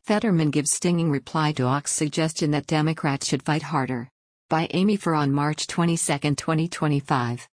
Fetterman gives stinging reply to Ock's suggestion that Democrats should fight harder. By Amy Farr on March 22, 2025.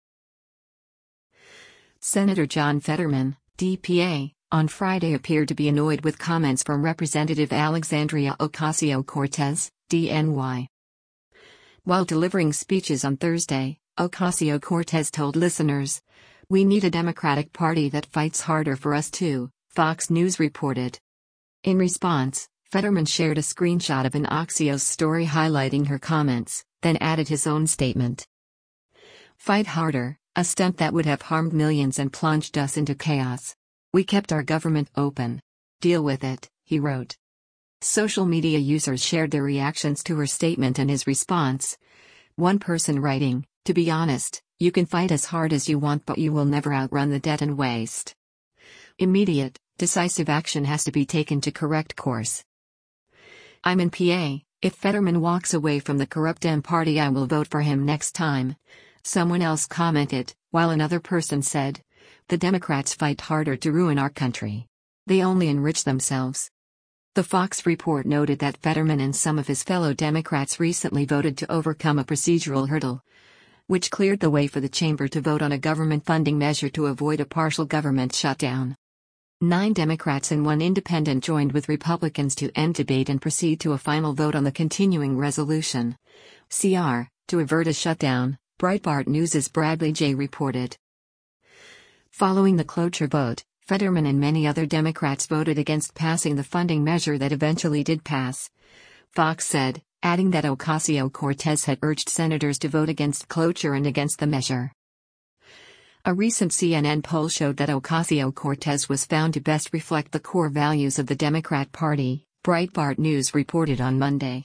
Senator John Fetterman, DPA, on Friday appeared to be annoyed with comments from Representative Alexandria Ocasio-Cortez, DNY. While delivering speeches on Thursday, Ocasio-Cortez told listeners, "We need a Democratic Party that fights harder for us too," Fox News reported. In response, Fetterman shared a screenshot of an Axios story highlighting her comments, then added his own statement. "Fight harder, a stunt that would have harmed millions and plunged us into chaos. We kept our government open. Deal with it," he wrote. Social media users shared their reactions to her statement and his response. One person writing, "To be honest, you can fight as hard as you want, but you will never outrun the debt and waste. Immediate, decisive action has to be taken to correct course. I'm in PA. If Fetterman walks away from the corrupt Dem Party, I will vote for him next time," someone else commented, while another person said, "The Democrats fight harder to ruin our country. They only enrich themselves." The Fox report noted that Fetterman and some of his fellow Democrats recently voted to overcome a procedural hurdle, which cleared the way for the chamber to vote on a government funding measure to avoid a partial government shutdown. 9 Democrats and 1 independent joined with Republicans to end debate and proceed to a final vote on the continuing resolution, CR, to avert a shutdown, Breitbart News' Bradley J. reported. Following the cloture vote, Fetterman and many other Democrats voted against passing the funding measure that eventually did pass, Fox said, adding that Ocasio-Cortez had urged senators to vote against cloture and against the measure. A recent CNN poll showed that Ocasio-Cortez was found to best reflect the core values of the Democrat Party, Breitbart News reported on Monday.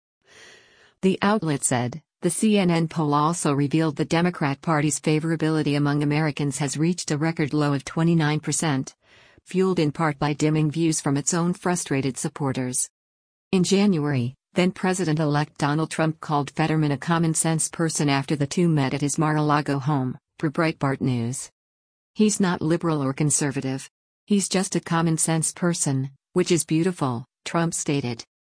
The outlet said, the CNN poll also revealed the Democrat Party's favorability among Americans has reached a record low of 29%, fueled in part by dimming views from its own frustrated supporters. In January, then-President-elect Donald Trump called Fetterman a common-sense person after the two met at his Mar-a-Lago home, per Breitbart News. "He's not liberal or conservative. He's just a common-sense person, which is beautiful," Trump stated.